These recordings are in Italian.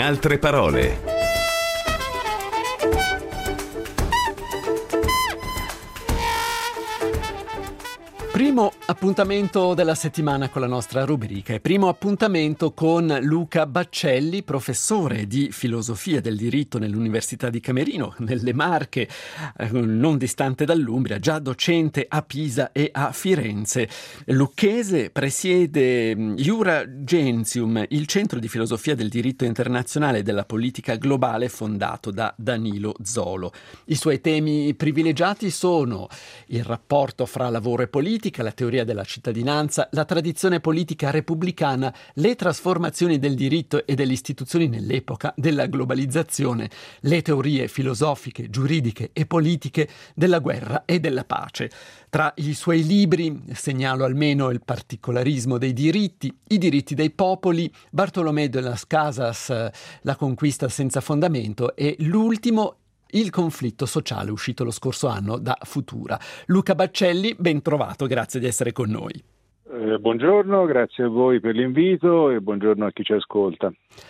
altre parole. Primo appuntamento della settimana con la nostra rubrica e primo appuntamento con Luca Baccelli, professore di filosofia del diritto nell'Università di Camerino, nelle Marche, non distante dall'Umbria, già docente a Pisa e a Firenze. Lucchese, presiede Iura Gentium, il centro di filosofia del diritto internazionale e della politica globale fondato da Danilo Zolo. I suoi temi privilegiati sono il rapporto fra lavoro e politica, la teoria della cittadinanza, la tradizione politica repubblicana, le trasformazioni del diritto e delle istituzioni nell'epoca della globalizzazione, le teorie filosofiche, giuridiche e politiche della guerra e della pace. Tra i suoi libri segnalo almeno Il particolarismo dei diritti, I diritti dei popoli, Bartolomé de las Casas, La conquista senza fondamento e l'ultimo Il conflitto sociale, uscito lo scorso anno da Futura. Luca Baccelli, ben trovato, grazie di essere con noi. Buongiorno, grazie a voi per l'invito e buongiorno a chi ci ascolta.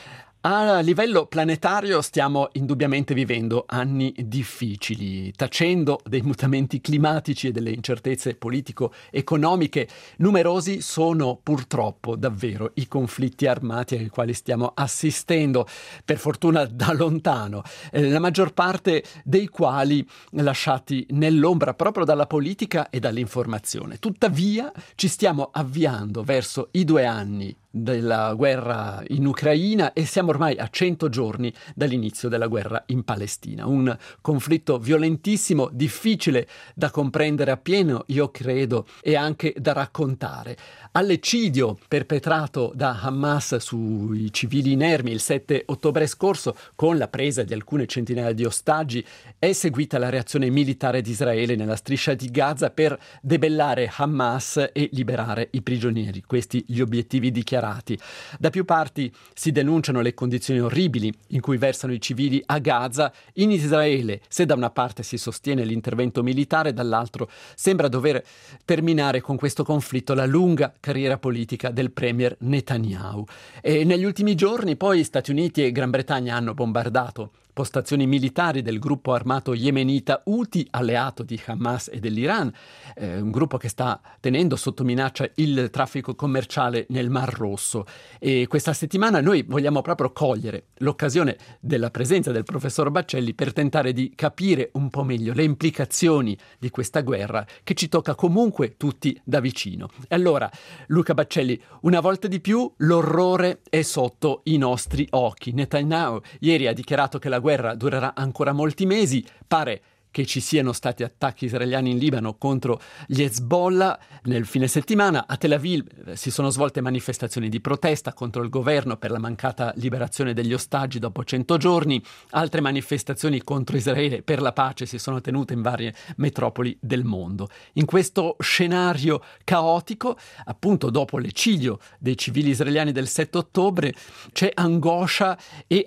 A livello planetario stiamo indubbiamente vivendo anni difficili, tacendo dei mutamenti climatici e delle incertezze politico-economiche. Numerosi sono purtroppo davvero i conflitti armati ai quali stiamo assistendo, per fortuna da lontano, la maggior parte dei quali lasciati nell'ombra proprio dalla politica e dall'informazione. Tuttavia ci stiamo avviando verso i 2 anni della guerra in Ucraina e siamo ormai a 100 giorni dall'inizio della guerra in Palestina. Un conflitto violentissimo, difficile da comprendere appieno, io credo, e anche da raccontare. All'eccidio perpetrato da Hamas sui civili inermi il 7 ottobre scorso, con la presa di alcune centinaia di ostaggi, è seguita la reazione militare di Israele nella striscia di Gaza per debellare Hamas e liberare i prigionieri. Questi gli obiettivi dichiarati. Da più parti si denunciano le condizioni orribili in cui versano i civili a Gaza. In Israele, se da una parte si sostiene l'intervento militare, dall'altro sembra dover terminare con questo conflitto la lunga carriera politica del premier Netanyahu. E negli ultimi giorni poi Stati Uniti e Gran Bretagna hanno bombardato postazioni militari del gruppo armato yemenita Houthi, alleato di Hamas e dell'Iran, un gruppo che sta tenendo sotto minaccia il traffico commerciale nel Mar Rosso. E questa settimana noi vogliamo proprio cogliere l'occasione della presenza del professor Baccelli per tentare di capire un po' meglio le implicazioni di questa guerra che ci tocca comunque tutti da vicino. E allora, Luca Baccelli, una volta di più l'orrore è sotto i nostri occhi. Netanyahu ieri ha dichiarato che la guerra durerà ancora molti mesi, pare che ci siano stati attacchi israeliani in Libano contro gli Hezbollah. Nel fine settimana a Tel Aviv si sono svolte manifestazioni di protesta contro il governo per la mancata liberazione degli ostaggi dopo 100 giorni. Altre manifestazioni contro Israele per la pace si sono tenute in varie metropoli del mondo. In questo scenario caotico, appunto dopo l'eccidio dei civili israeliani del 7 ottobre, c'è angoscia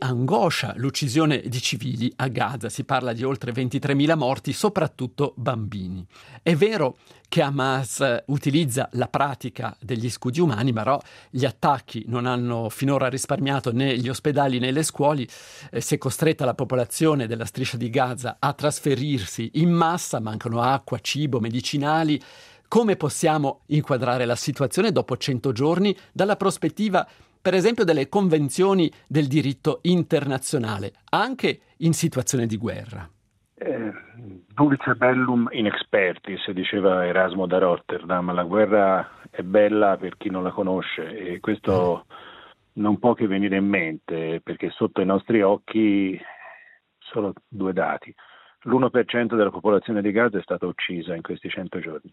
l'uccisione di civili a Gaza. Si parla di oltre 23.000 morti, soprattutto bambini. È vero che Hamas utilizza la pratica degli scudi umani, però gli attacchi non hanno finora risparmiato né gli ospedali né le scuole. Si è costretta la popolazione della striscia di Gaza a trasferirsi in massa, mancano acqua, cibo, medicinali. Come possiamo inquadrare la situazione dopo 100 giorni dalla prospettiva, per esempio, delle convenzioni del diritto internazionale, anche in situazione di guerra? Dulce bellum in expertis, diceva Erasmo da Rotterdam. La guerra è bella per chi non la conosce e questo non può che venire in mente, perché sotto i nostri occhi solo 2 dati. L'1% della popolazione di Gaza è stata uccisa in questi 100 giorni.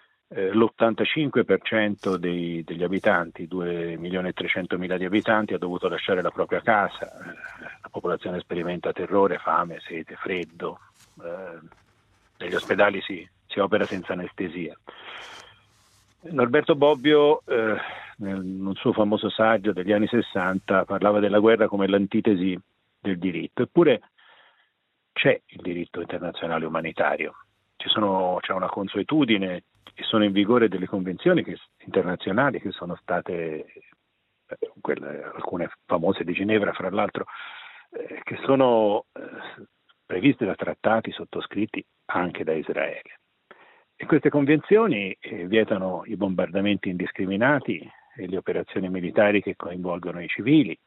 L'85% degli abitanti, 2.300.000 di abitanti, ha dovuto lasciare la propria casa. La popolazione sperimenta terrore, fame, sete, freddo. Negli ospedali si opera senza anestesia. Norberto Bobbio, in un suo famoso saggio degli anni 60, parlava della guerra come l'antitesi del diritto. Eppure c'è il diritto internazionale umanitario. C'è una consuetudine e sono in vigore delle convenzioni internazionali che sono state alcune famose di Ginevra fra l'altro, che sono previste da trattati sottoscritti anche da Israele. E queste convenzioni vietano i bombardamenti indiscriminati e le operazioni militari che coinvolgono i civili,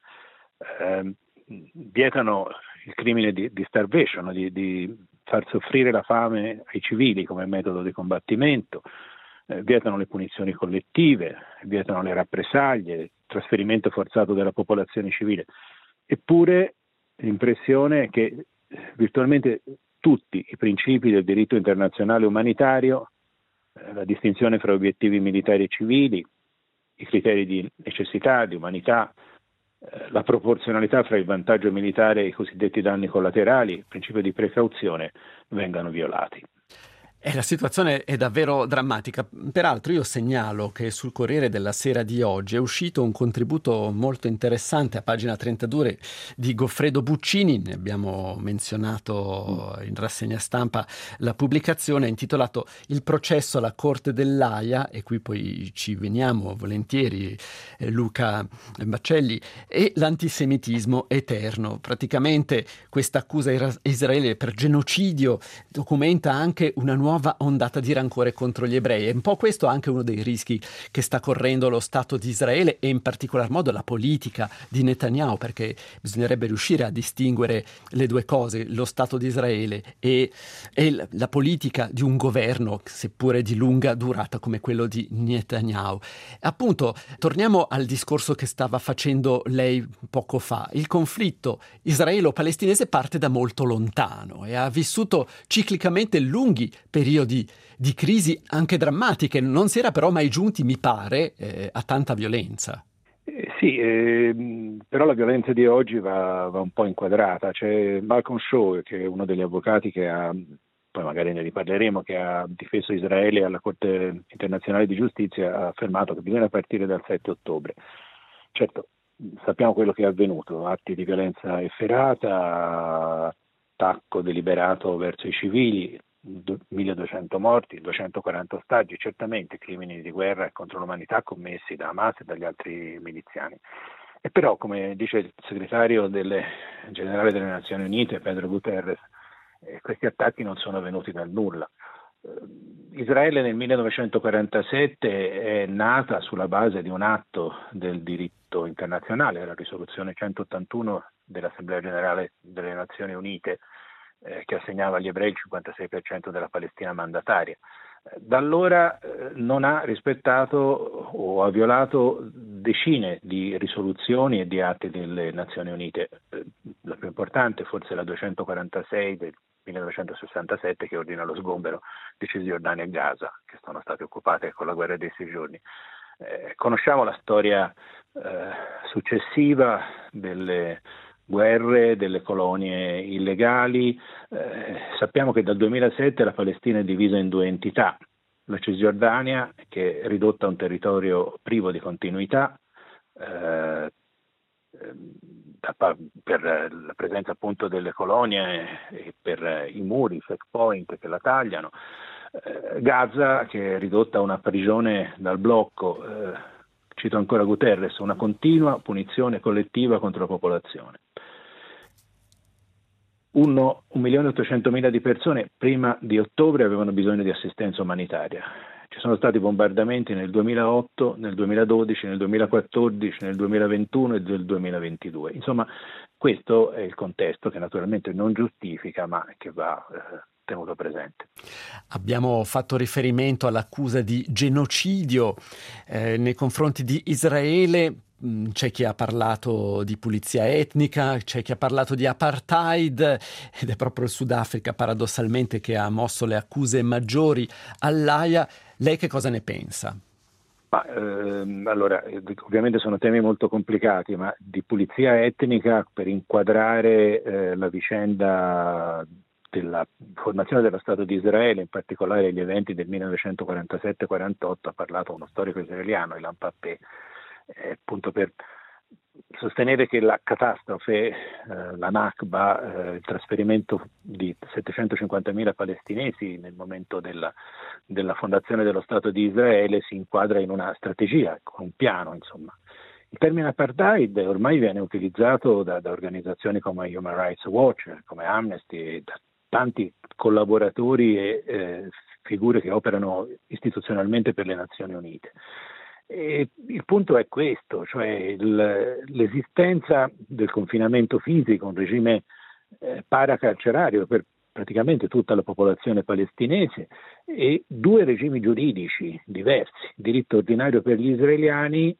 vietano il crimine di starvation, di far soffrire la fame ai civili come metodo di combattimento, vietano le punizioni collettive, vietano le rappresaglie, il trasferimento forzato della popolazione civile. Eppure l'impressione è che virtualmente tutti i principi del diritto internazionale umanitario, la distinzione fra obiettivi militari e civili, i criteri di necessità, di umanità, la proporzionalità fra il vantaggio militare e i cosiddetti danni collaterali, il principio di precauzione, vengano violati. La situazione è davvero drammatica. Peraltro io segnalo che sul Corriere della Sera di oggi è uscito un contributo molto interessante a pagina 32 di Goffredo Buccini, ne abbiamo menzionato in rassegna stampa la pubblicazione, intitolato Il processo alla Corte dell'Aia, e qui poi ci veniamo volentieri, Luca Baccelli, e l'antisemitismo eterno. Praticamente questa accusa a Israele per genocidio documenta anche una nuova ondata di rancore contro gli ebrei. È un po' questo anche uno dei rischi che sta correndo lo Stato di Israele e in particolar modo la politica di Netanyahu, perché bisognerebbe riuscire a distinguere le due cose, lo Stato di Israele e la politica di un governo, seppure di lunga durata come quello di Netanyahu. Appunto, torniamo al discorso che stava facendo lei poco fa. Il conflitto israelo-palestinese parte da molto lontano e ha vissuto ciclicamente lunghi periodi di crisi anche drammatiche, non si era però mai giunti, mi pare, a tanta violenza. Però la violenza di oggi va un po' inquadrata. C'è Malcolm Shaw, che è uno degli avvocati che poi magari ne riparleremo, che ha difeso Israele alla Corte internazionale di giustizia, ha affermato che bisogna partire dal 7 ottobre. Certo, sappiamo quello che è avvenuto, atti di violenza efferata, attacco deliberato verso i civili, 1200 morti, 240 ostaggi, certamente crimini di guerra e contro l'umanità commessi da Hamas e dagli altri miliziani. E però, come dice il segretario generale delle Nazioni Unite, Pedro Guterres, questi attacchi non sono venuti dal nulla. Israele nel 1947 è nata sulla base di un atto del diritto internazionale, la risoluzione 181 dell'Assemblea Generale delle Nazioni Unite, che assegnava agli ebrei il 56% della Palestina mandataria. Da allora non ha rispettato o ha violato decine di risoluzioni e di atti delle Nazioni Unite. La più importante forse è la 246 del 1967, che ordina lo sgombero di Cisgiordania e Gaza, che sono state occupate con la guerra dei 6 giorni. Conosciamo la storia successiva delle guerre, delle colonie illegali. Sappiamo che dal 2007 la Palestina è divisa in due entità: la Cisgiordania, che è ridotta a un territorio privo di continuità per la presenza appunto delle colonie e per i muri, i checkpoint che la tagliano. Gaza, che è ridotta a una prigione dal blocco, cito ancora Guterres, una continua punizione collettiva contro la popolazione. 1.800.000 di persone prima di ottobre avevano bisogno di assistenza umanitaria. Ci sono stati bombardamenti nel 2008, nel 2012, nel 2014, nel 2021 e nel 2022. Insomma, questo è il contesto che naturalmente non giustifica, ma che va tenuto presente. Abbiamo fatto riferimento all'accusa di genocidio nei confronti di Israele. C'è chi ha parlato di pulizia etnica, c'è chi ha parlato di apartheid, ed è proprio il Sudafrica paradossalmente che ha mosso le accuse maggiori all'Aia. Lei che cosa ne pensa? Allora, ovviamente sono temi molto complicati, ma di pulizia etnica, per inquadrare la vicenda della formazione dello Stato di Israele, in particolare gli eventi del 1947-48, ha parlato uno storico israeliano, Ilan Pappé, appunto per sostenere che la catastrofe, la Nakba, il trasferimento di 750.000 palestinesi nel momento della fondazione dello Stato di Israele si inquadra in una strategia, con un piano, insomma, Il termine apartheid ormai viene utilizzato da organizzazioni come Human Rights Watch, come Amnesty e da tanti collaboratori e figure che operano istituzionalmente per le Nazioni Unite. E il punto è questo, cioè l'esistenza del confinamento fisico, un regime paracarcerario per praticamente tutta la popolazione palestinese e due regimi giuridici diversi, diritto ordinario per gli israeliani,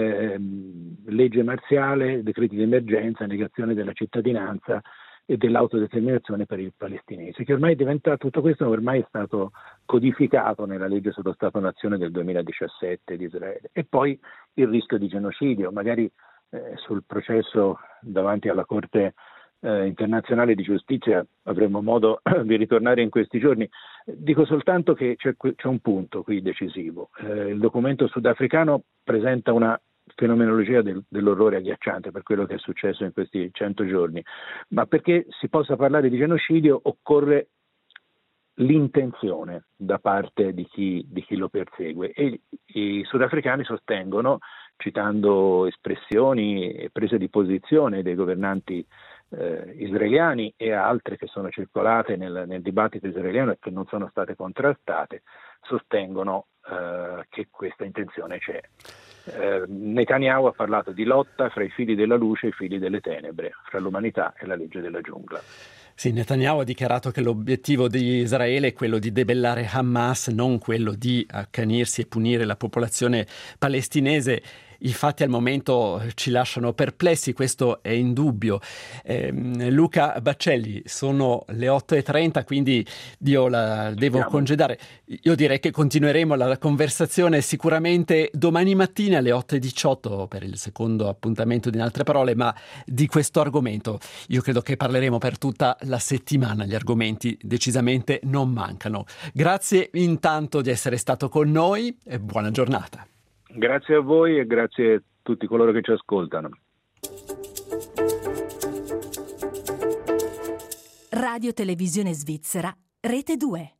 legge marziale, decreti di emergenza, negazione della cittadinanza e dell'autodeterminazione per il palestinese, che ormai è diventato, tutto questo ormai è stato codificato nella legge sullo Stato-Nazione del 2017 di Israele. E poi il rischio di genocidio, magari sul processo davanti alla Corte internazionale di giustizia avremo modo di ritornare in questi giorni. Dico soltanto che c'è un punto qui decisivo. Il documento sudafricano presenta una fenomenologia dell'orrore agghiacciante per quello che è successo in questi 100 giorni, ma perché si possa parlare di genocidio occorre l'intenzione da parte di chi lo persegue, e i sudafricani sostengono, citando espressioni e prese di posizione dei governanti israeliani e altre che sono circolate nel dibattito israeliano e che non sono state contrastate, sostengono che questa intenzione c'è. Netanyahu ha parlato di lotta fra i figli della luce e i figli delle tenebre, fra l'umanità e la legge della giungla. Sì, Netanyahu ha dichiarato che l'obiettivo di Israele è quello di debellare Hamas, non quello di accanirsi e punire la popolazione palestinese. I fatti al momento ci lasciano perplessi, questo è indubbio. Luca Baccelli, sono le 8:30, quindi io la devo congedare. Io direi che continueremo la conversazione sicuramente domani mattina alle 8:18 per il secondo appuntamento di In Altre Parole, ma di questo argomento io credo che parleremo per tutta la settimana. Gli argomenti decisamente non mancano. Grazie intanto di essere stato con noi e buona giornata. Grazie a voi e grazie a tutti coloro che ci ascoltano. Radio Televisione Svizzera, Rete 2.